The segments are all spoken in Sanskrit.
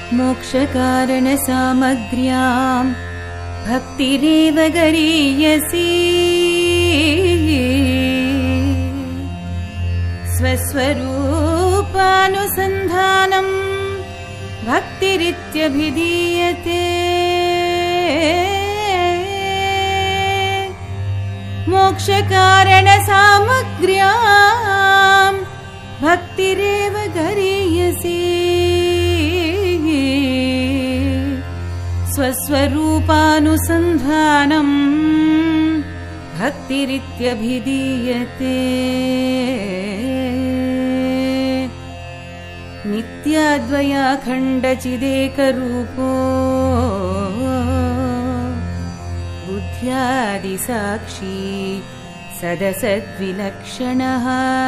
मोक्षकारणसामग्र्यां भक्तिरेव गरीयसी स्वस्वरूपानुसन्धानं भक्तिरित्यभिधीयते मोक्षकारणसामग्र्यां भक्तिरेव गरीयसी स्वस्वरूपानुसन्धानं भक्तिरित्यभिधीयते नित्याद्वयाखण्डचिदेकरूपो बुद्ध्यादिसाक्षी सदसद्विलक्षणः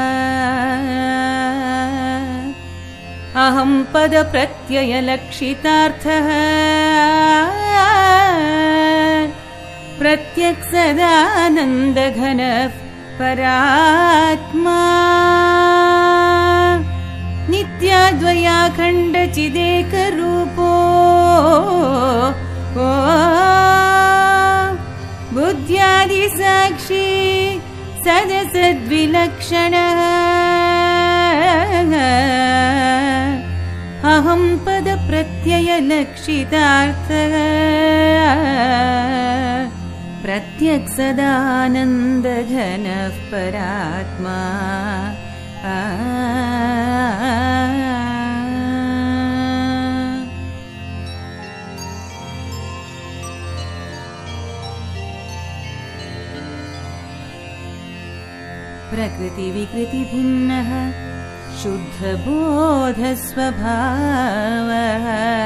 अहं पदप्रत्ययलक्षितार्थः प्रत्यक्सदानन्दघनः परात्मा नित्याद्वयाखण्डचिदेकरूपो बुद्ध्यादिसाक्षी सदसद्विलक्षणः अहं पदप्रत्ययलक्षितार्थः प्रत्यक्सदानन्दघनः परात्मा प्रकृतिविकृतिभिन्नः शुद्धबोधस्वभावः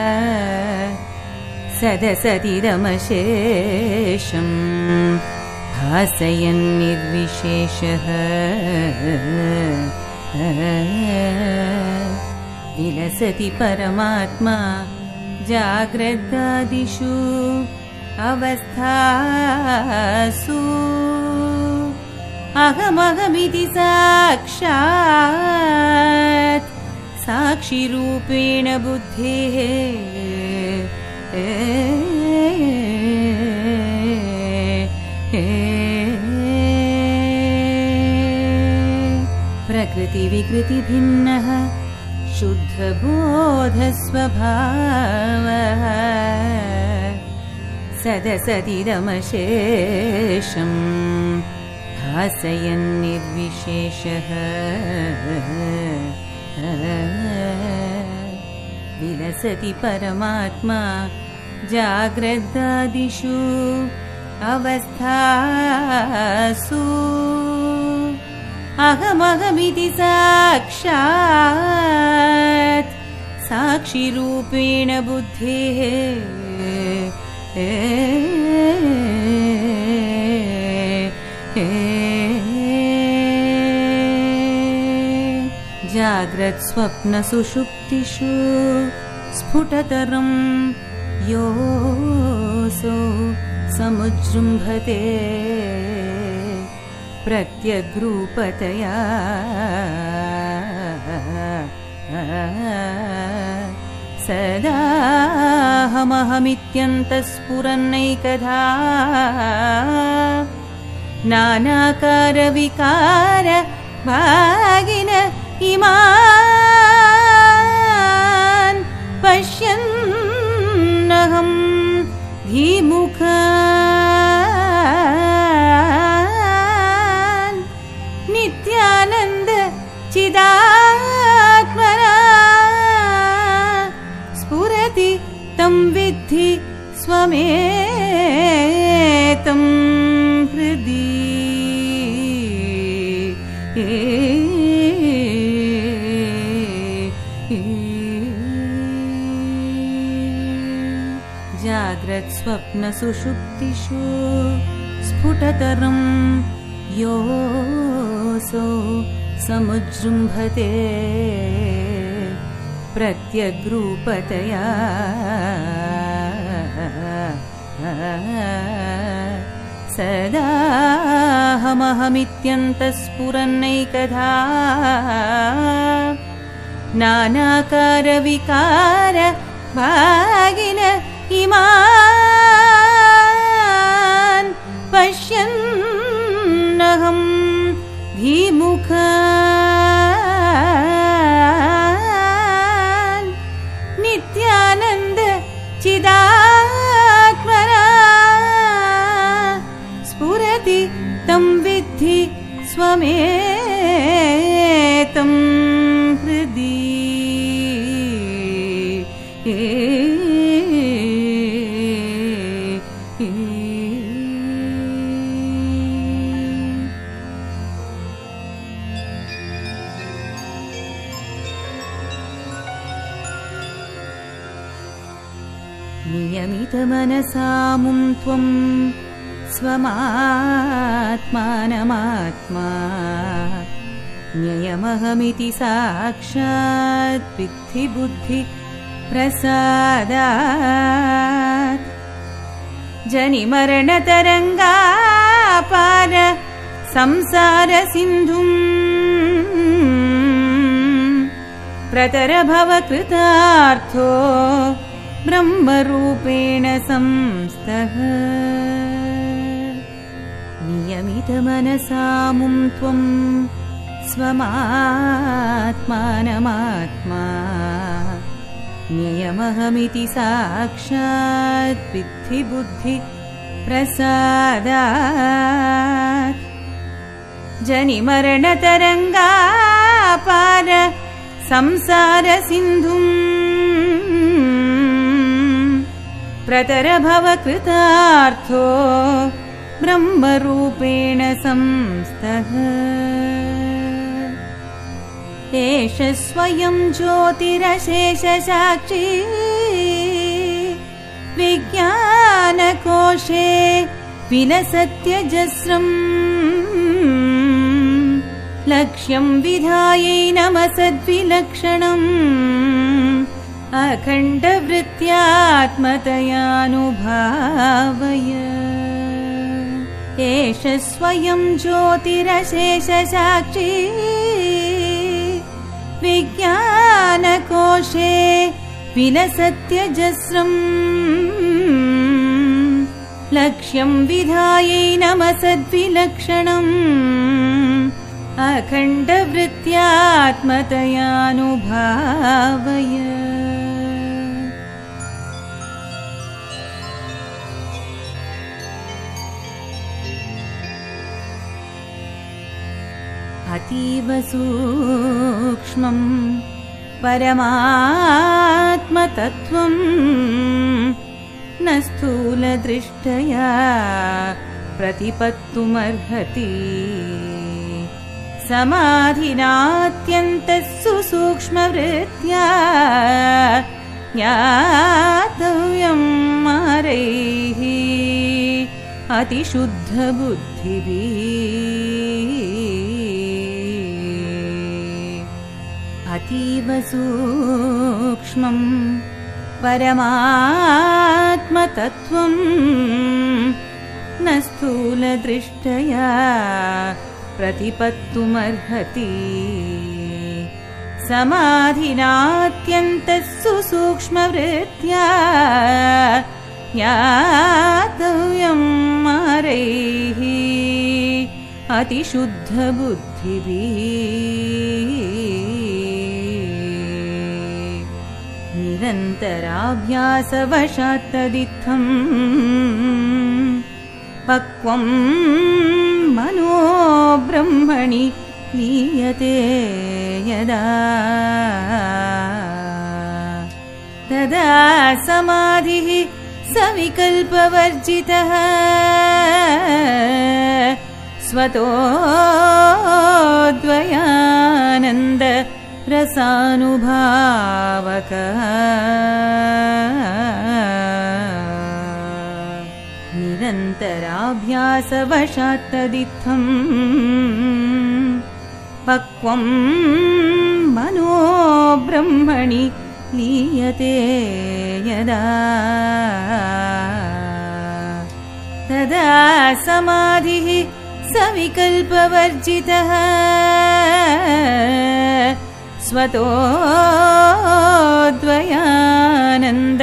सदसदिदमशेषं भासयन्निर्विशेषः विलसति परमात्मा जाग्रदादिषु अवस्थासु अहमहमिति साक्षात् साक्षिरूपेण बुद्धेः प्रकृतिविकृतिभिन्नः शुद्धबोधस्वभावः सदसदिदमशेषं भासयन्निर्विशेषः विलसति परमात्मा जाग्रदादिषु अवस्थासु अहमहमिति साक्षात् साक्षिरूपेण बुद्धेः जाग्रत्स्वप्नसुषुप्तिषु स्फुटतरं योऽसौ समुज्जृम्भते प्रत्यग्रूपतया सदाहमहमित्यन्तःस्फुरन्नैकधा नानाकारविकार भागिन इमान् पश्यन्नहं धीमुखान् नित्यानन्द चिदात्मना स्फुरति तं विद्धि स्वमेतं हृदि जाग्रत्स्वप्नसुषुप्तिषु स्फुटतरं योऽसौ समुज्जृम्भते प्रत्यग्रूपतया सदाहमहमित्यन्तःस्फुरन्नैकधा नानाकारविकार भागिन इमान् पश्यन्नहं धीमुखान् नित्यानन्द चिदात्मना स्फुरति तं विद्धि स्वमेतं हृदि नियमितमनसा मुं त्वं स्वमात्मानमात्मा न्ययमहमिति साक्षात् विद्धि बुद्धि प्रसादात् जनिमरणतरङ्गापार संसार सिन्धुं प्रतरभव कृतार्थो ब्रह्मरूपेण संस्थः नियमितमनसा मुं त्वं स्वमात्मानमात्मा न्ययमहमिति साक्षात् विद्धि बुद्धि प्रसादात् जनिमरणतरङ्गापार संसार सिन्धुं प्रतरभव कृतार्थो ब्रह्मरूपेण संस्थः एष स्वयं ज्योतिरशेषसाक्षी विज्ञानकोशे विलसत्यजस्रम् लक्ष्यं विधायैनमसद्विलक्षणम् अखण्डवृत्त्यात्मतयानुभावय एष स्वयं ज्योतिरशेषसाक्षी विज्ञानकोशे विलसत्यजस्रम् लक्ष्यं विधायैनमसद्विलक्षणम् अखण्डवृत्त्यात्मतयानुभावय अतीव सूक्ष्मं परमात्मतत्त्वं न स्थूलदृष्ट्या प्रतिपत्तुमर्हति समाधिनात्यन्तः सुसूक्ष्मवृत्त्या ज्ञातव्यं मारैः अतिशुद्धबुद्धिभिः अतीव सूक्ष्मं परमात्मतत्त्वं न स्थूलदृष्ट्या प्रतिपत्तुमर्हति समाधिनात्यन्तः सुसूक्ष्मवृत्त्या ज्ञातव्यं मारैः अतिशुद्धबुद्धिभिः निरन्तराभ्यासवशात् तदित्थं पक्वं मनो ब्रह्मणि लीयते यदा तदा समाधिः सविकल्पवर्जितः स्वतोऽद्वयानन्द रसानुभावकः निरन्तराभ्यासवशात् तदित्थं पक्वं मनो ब्रह्मणि लीयते यदा तदा समाधिः सविकल्पवर्जितः स्वतोऽद्वयानन्द आनन्द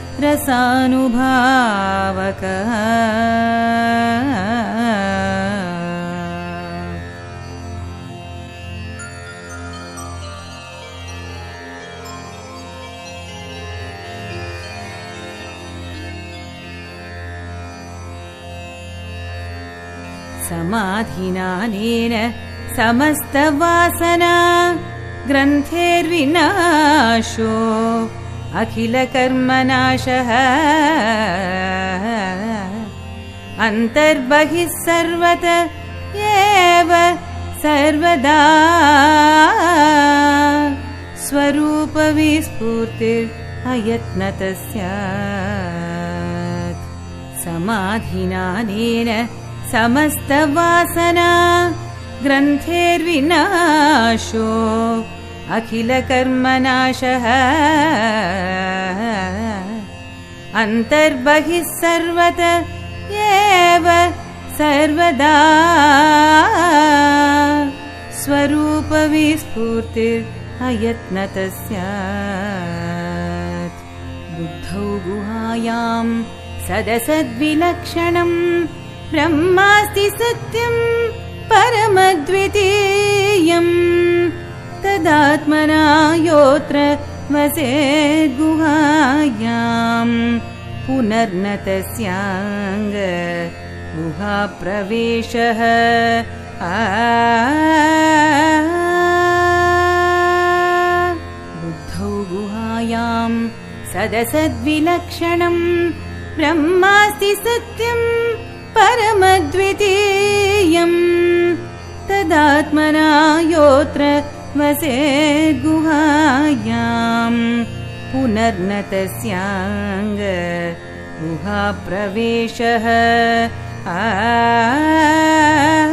रसानुभावकः समाधिनानेन समस्तवासना ग्रन्थेर्विनाशो अखिलकर्मनाशः अन्तर्बहिः सर्वत एव सर्वदा स्वरूपविस्फूर्तिरयत्नतः स्यात् समाधिनानेन समस्तवासना ग्रन्थेर्विनाशो अखिलकर्मनाशः अन्तर्बहिः सर्वत एव सर्वदा स्वरूपविस्फूर्तिरयत्नतः स्यात् बुद्धौ गुहायां सदसद्विलक्षणम् ब्रह्मास्ति सत्यं परमद्वितीयम् तदात्मना योऽत्र वसेद्गुहायां पुनर्न तस्याङ्ग गुहाप्रवेशः बुद्धौ गुहायां सदसद्विलक्षणम् ब्रह्मास्ति सत्यं परमद्वितीयम् तदात्मना योऽत्र वसेद्गुहायां पुनर्न तस्याङ्ग गुहाप्रवेशः